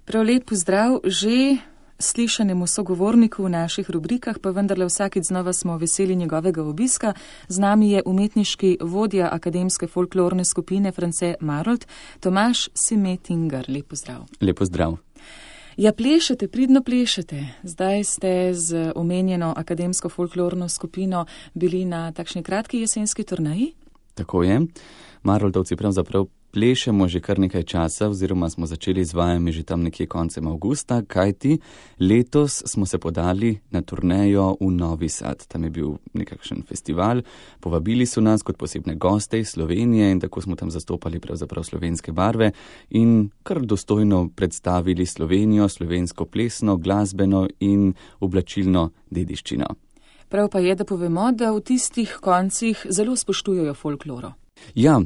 Prav lep pozdrav že slišanemu sogovorniku v naših rubrikah, pa vendarle vsakič znova smo veseli njegovega obiska. Z nami je umetniški vodja akademske folklorne skupine France Marolt, Tomaž Simetinger. Lep pozdrav. Lep pozdrav. Ja, plešete, pridno plešete. Zdaj ste z omenjeno akademsko folklorno skupino bili na takšni kratki jesenski turneji? Tako je. Maroltovci pravzaprav plešemo že kar nekaj časa, oziroma smo začeli z vajami že tam nekje koncem avgusta, kajti letos smo se podali na turnejo v Novi Sad. Tam je bil nekakšen festival, povabili so nas kot posebne goste iz Slovenije in tako smo tam zastopali pravzaprav slovenske barve in kar dostojno predstavili Slovenijo, slovensko plesno, glasbeno in oblačilno dediščino. Prav pa je, da povemo, da v tistih koncih zelo spoštujejo folkloro. Ja,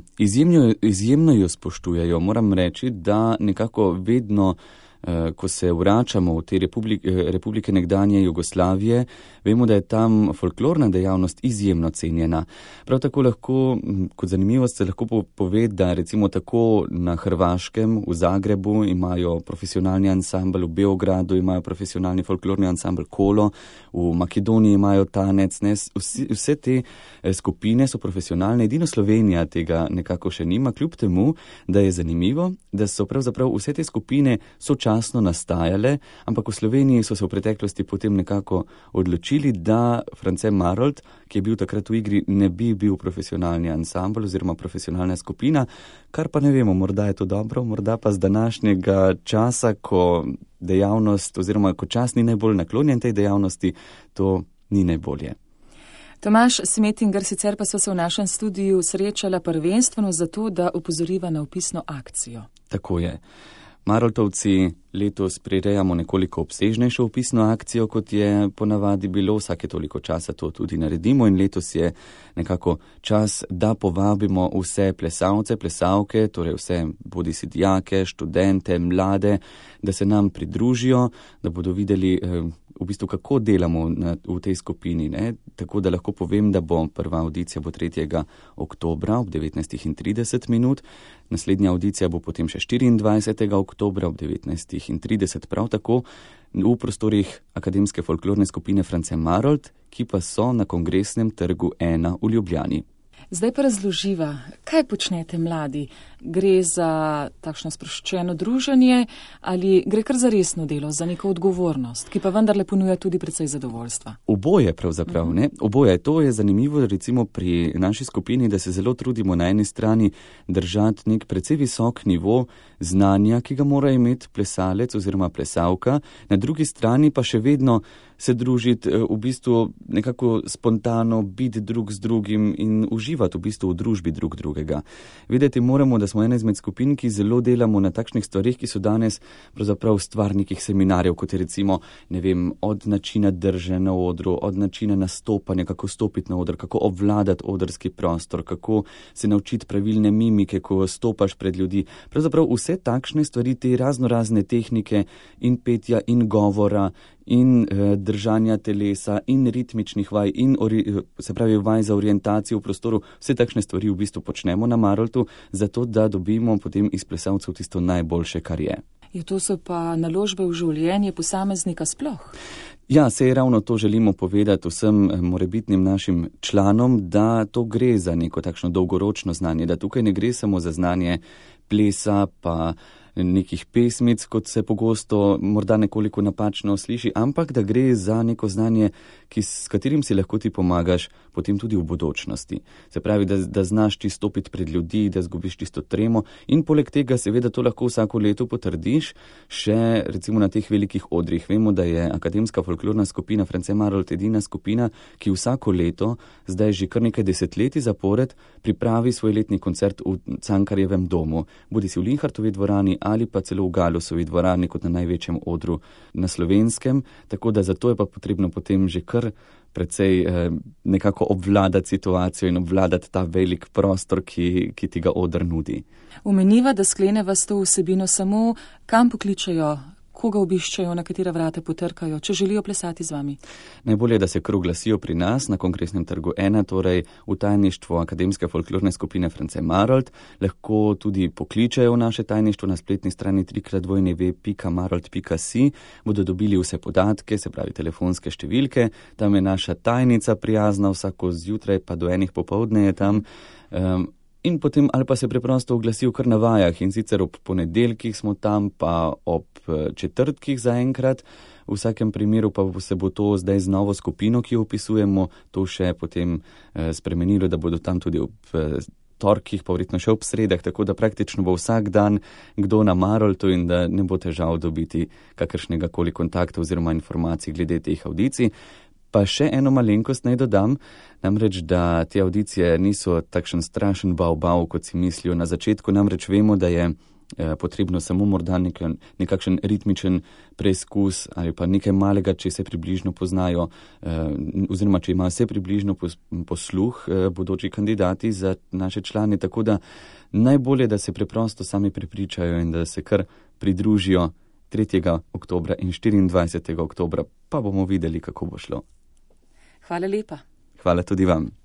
izjemno jo spoštujejo. Moram reči, da nekako vedno, ko se vračamo v te republike nekdanje Jugoslavije, vemo, da je tam folklorna dejavnost izjemno cenjena. Prav tako lahko, kot zanimivost, se lahko pove, da recimo tako na Hrvaškem, v Zagrebu imajo profesionalni ansambel, v Beogradu imajo profesionalni folklorni ansambel Kolo, v Makedoniji imajo tanec, vse te skupine so profesionalne, edino Slovenija tega nekako še nima, kljub temu, da je zanimivo, da so pravzaprav vse te skupine sočasno nastajale, ampak v Sloveniji so se v preteklosti potem nekako odločili, da France Marolt, ki je bil takrat v igri, ne bi bil profesionalni ansambel oziroma profesionalna skupina, kar pa ne vemo, morda je to dobro, morda pa z današnjega časa, ko dejavnost oziroma ko čas ni najbolj naklonjen tej dejavnosti, to ni najbolje. Tomaž Simetinger, sicer pa so se v našem studiu srečala prvenstveno zato, da opozoriva na vpisno akcijo. Tako je. Maroltovci letos prirejamo nekoliko obsežnejšo vpisno akcijo, kot je ponavadi bilo, vsake toliko časa to tudi naredimo in letos je nekako čas, da povabimo vse plesalce, plesalke, torej vse bodisi dijake, študente, mlade, da se nam pridružijo, da bodo videli v bistvu, kako delamo v tej skupini. Tako da lahko povem, da bo prva audicija bo 3. oktobra ob 19:30, naslednja audicija bo potem še 24. oktobra ob 19:30, prav tako v prostorih akademske folklorne skupine France Marolt, ki pa so na Kongresnem trgu 1 v Ljubljani. Zdaj pa razloživa, kaj počnete mladi? Gre za takšno sproščeno druženje ali gre kar za resno delo, za neko odgovornost, ki pa vendarle ponuja tudi precej zadovoljstva? Oboje pravzaprav, ne? Oboje. To je zanimivo recimo pri naši skupini, da se zelo trudimo na eni strani držati nek precej visok nivo znanja, ki ga mora imeti plesalec oziroma plesalka, na drugi strani pa še vedno se družiti, v bistvu nekako spontano biti drug z drugim in uživati v bistvu v družbi drug drugega. Vedeti moramo, da smo ena izmed skupin, ki zelo delamo na takšnih stvarih, ki so danes pravzaprav stvar nekih seminarjev, kot je recimo, od načina drže na odru, od načina nastopanja, kako stopiti na odr, kako obvladati odrski prostor, kako se naučiti pravilne mimike, ko stopaš pred ljudi. Pravzaprav vse takšne stvari, te raznorazne tehnike in petja in govora in držanja telesa in ritmičnih vaj in se pravi vaj za orientacijo v prostoru, vse takšne stvari v bistvu počnemo na Maroltu, zato da dobimo potem iz plesalcev tisto najboljše, kar je. Ja, to so pa naložbe v življenje posameznika sploh. Ja, sej ravno to želimo povedati vsem morebitnim našim članom, da to gre za neko takšno dolgoročno znanje, da tukaj ne gre samo za znanje plesa pa nekih pesmic, kot se pogosto morda nekoliko napačno sliši, ampak da gre za neko znanje, s katerim si lahko ti pomagaš potem tudi v bodočnosti. Se pravi, da znaš ti stopiti pred ljudi, da zgubiš tisto tremo in poleg tega seveda to lahko vsako leto potrdiš še recimo na teh velikih odrih. Vemo, da je akademska folklorna skupina France Marolt edina skupina, ki vsako leto, zdaj že kar nekaj desetletij zapored, pripravi svoj letni koncert v Cankarjevem domu, bodisi v Linhartovi dvorani ali pa celo v Galusovi dvorani kot na največjem odru na Slovenskem, tako da zato je pa potrebno potem že kar precej nekako obvladati situacijo in obvladati ta velik prostor, ki ti ga oder nudi. Omeniva, da skleneva s to vsebino samo, kam pokličejo koga obiščajo, na katera vrata potrkajo, če želijo plesati z vami? Najbolje, da se kar oglasijo pri nas na Kongresnem trgu 1, torej v tajništvo Akademske folklorne skupine France Marold. Lahko tudi pokličajo v naše tajništvo na spletni strani www.marold.si, bodo dobili vse podatke, se pravi telefonske številke. Tam je naša tajnica prijazna, vsako zjutraj pa do 1 popoldne je tam. In potem ali pa se preprosto oglasijo kar na vajah, in sicer ob ponedeljkih smo tam, pa ob četrtkih zaenkrat. V vsakem primeru pa se bo to zdaj z novo skupino, ki jo opisujemo, to še potem spremenilo, da bodo tam tudi ob torkih, pa verjetno še ob sredah, tako da praktično bo vsak dan kdo na Maroldu in da ne bo težav dobiti kakršnega koli kontakta oziroma informacij glede teh avdicij. Pa še eno malenkost naj dodam, namreč, da te avdicije niso takšen strašen bav, kot si mislijo na začetku, namreč vemo, da je potrebno samo morda nekakšen ritmičen preizkus ali pa nekaj malega, če se približno poznajo, oziroma če imajo vse približno posluh bodoči kandidati za naše člane, tako da najbolje, da se preprosto sami prepričajo in da se kar pridružijo 3. oktobra in 24. oktobra, pa bomo videli, kako bo šlo. Hvala lepa. Hvala tudi vam.